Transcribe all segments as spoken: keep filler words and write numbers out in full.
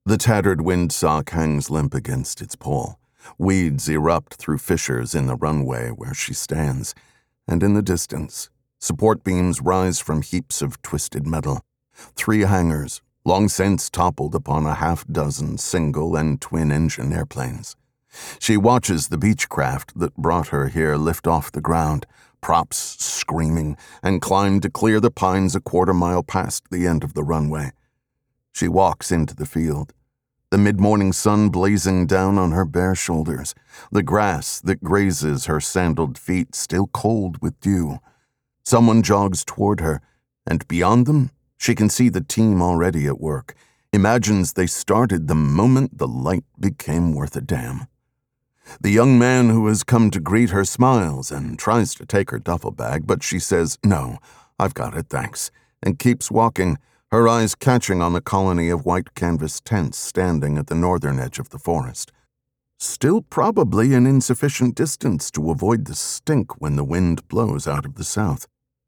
The tattered windsock hangs limp against its pole. Weeds erupt through fissures in the runway where she stands, and in the distance, support beams rise from heaps of twisted metal. Three hangars, long since toppled upon a half-dozen single and twin-engine airplanes. She watches the Beechcraft that brought her here lift off the ground, props screaming, and climb to clear the pines a quarter mile past the end of the runway. She walks into the field, the mid-morning sun blazing down on her bare shoulders, the grass that grazes her sandaled feet still cold with dew. Someone jogs toward her, and beyond them, she can see the team already at work, imagines they started the moment the light became worth a damn. The young man who has come to greet her smiles and tries to take her duffel bag, but she says, "No, I've got it, thanks," and keeps walking, her eyes catching on the colony of white canvas tents standing at the northern edge of the forest. Still probably an insufficient distance to avoid the stink when the wind blows out of the south.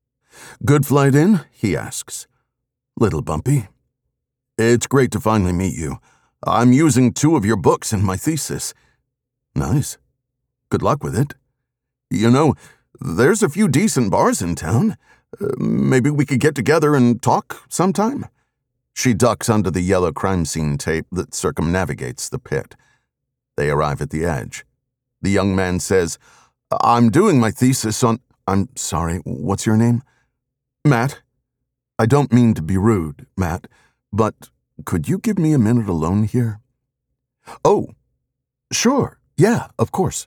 "Good flight in?" he asks. "Little bumpy." "It's great to finally meet you. I'm using two of your books in my thesis." "Nice. Good luck with it." "You know, there's a few decent bars in town. Uh, maybe we could get together and talk sometime?" She ducks under the yellow crime scene tape that circumnavigates the pit. They arrive at the edge. The young man says, "I'm doing my thesis on—" "I'm sorry, what's your name?" "Matt. I don't mean to be rude, Matt, but could you give me a minute alone here?" "Oh, sure. Yeah, of course."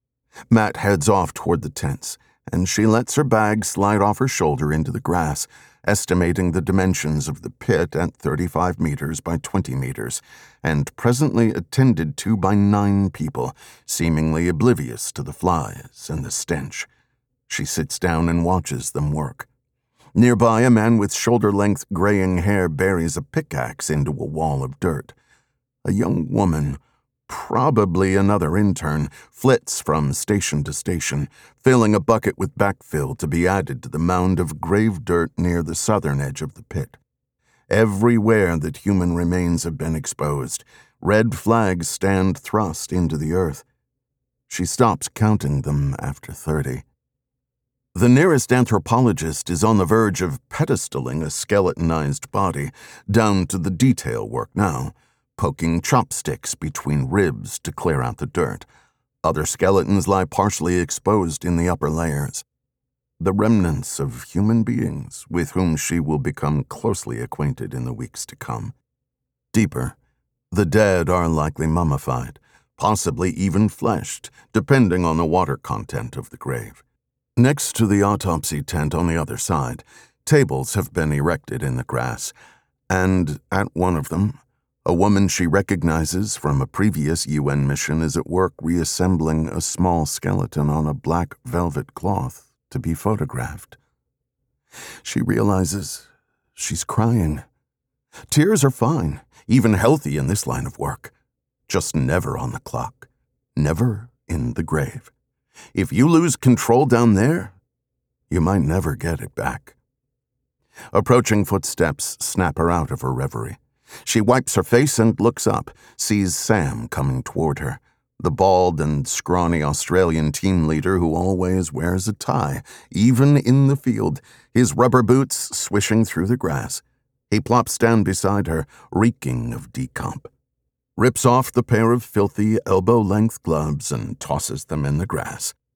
Matt heads off toward the tents, and she lets her bag slide off her shoulder into the grass, estimating the dimensions of the pit at thirty-five meters by twenty meters, and presently attended to by nine people, seemingly oblivious to the flies and the stench. She sits down and watches them work. Nearby, a man with shoulder-length graying hair buries a pickaxe into a wall of dirt. A young woman, probably another intern, flits from station to station, filling a bucket with backfill to be added to the mound of grave dirt near the southern edge of the pit. Everywhere that human remains have been exposed, red flags stand thrust into the earth. She stops counting them after thirty. The nearest anthropologist is on the verge of pedestaling a skeletonized body, down to the detail work now, poking chopsticks between ribs to clear out the dirt. Other skeletons lie partially exposed in the upper layers. The remnants of human beings with whom she will become closely acquainted in the weeks to come. Deeper, the dead are likely mummified, possibly even fleshed, depending on the water content of the grave. Next to the autopsy tent on the other side, tables have been erected in the grass, and at one of them, a woman she recognizes from a previous U N mission is at work reassembling a small skeleton on a black velvet cloth to be photographed. She realizes she's crying. Tears are fine, even healthy in this line of work. Just never on the clock, never in the grave. If you lose control down there, you might never get it back. Approaching footsteps snap her out of her reverie. She wipes her face and looks up, sees Sam coming toward her, the bald and scrawny Australian team leader who always wears a tie, even in the field, his rubber boots swishing through the grass. He plops down beside her, reeking of decomp, rips off the pair of filthy elbow-length gloves and tosses them in the grass.